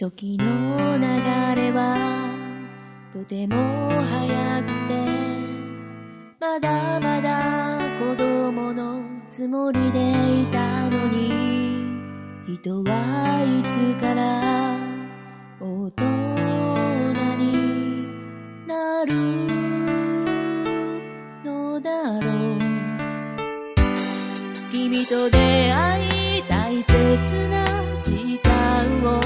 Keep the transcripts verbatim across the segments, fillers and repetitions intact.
時の流れはとても速くて、まだまだ子供のつもりでいたのに、人はいつから大人になるのだろう。君と出会い大切な時間を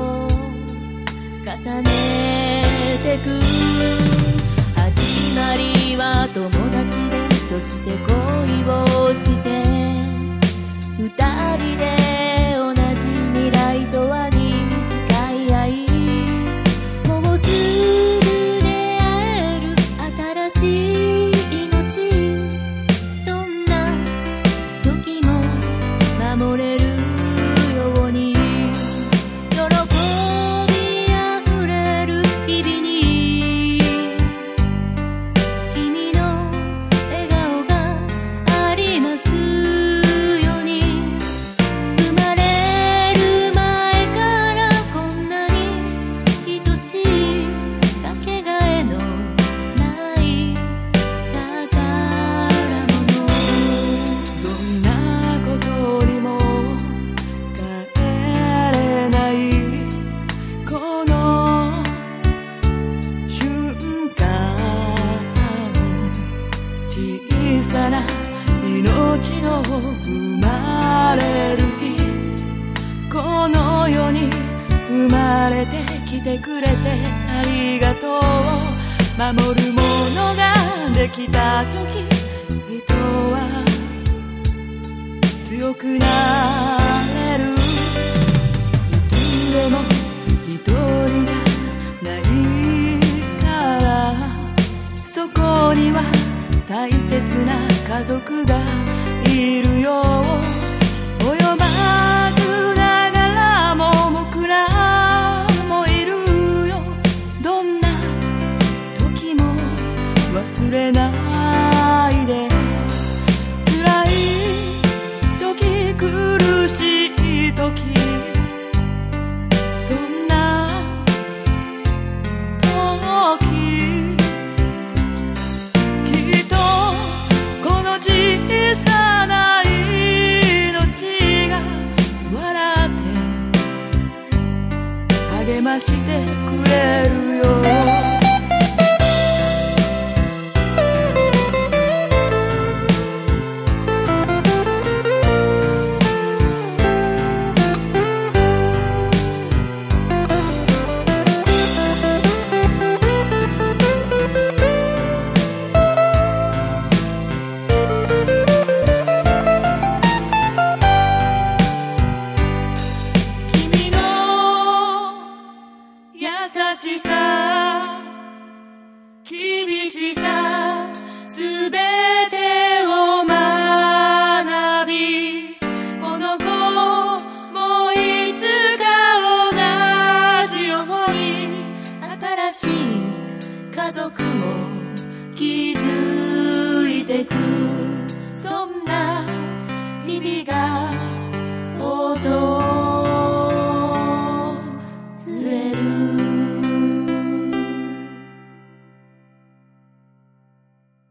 重ねてく。始まりは友達で、そして恋をして二人で同じ未来とはに誓い合い、もうすぐ出会える新しい命、どんな時も守れるように、喜びあふれる日々に君の笑顔がありますように。生まれる前からこんなに愛しいかけがえのない宝物。 どんなことにも変えれないこの瞬間、小さな命の生まれる日、この世に生まれてきてくれてありがとう。守るものができた時、人は強くなれる。いつでも一人じゃないから、そこには大切な家族がいるよ。及ばずながらも僕らもいるよ。どんな時も忘れないで。辛い時、苦しい時、そんな時、きっとこの小さな命が笑って励ましてくれるよ。君の優しさ、厳しさ、すべてを学び、この子もいつか同じように新しい家族を築いてく。そんな日々が